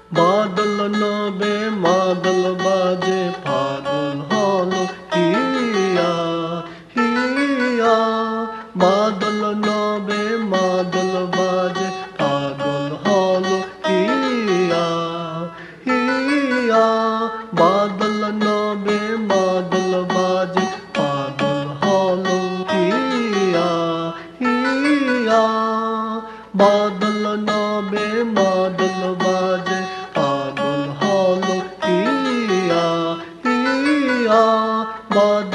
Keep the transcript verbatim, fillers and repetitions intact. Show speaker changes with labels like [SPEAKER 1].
[SPEAKER 1] বাদল নবে মাদল বাজে পাগল হলো হিয়া হিয়া। বাদল নবে মাদল বাজে পাগল হলো হিয়া হিয়া। বাদল নবে মাদল বাজে পাগল হলো হিয়া হিয়া। বাদল নবে মাদল বাজে পাগল হলো হিয়া হিয়া। বাদল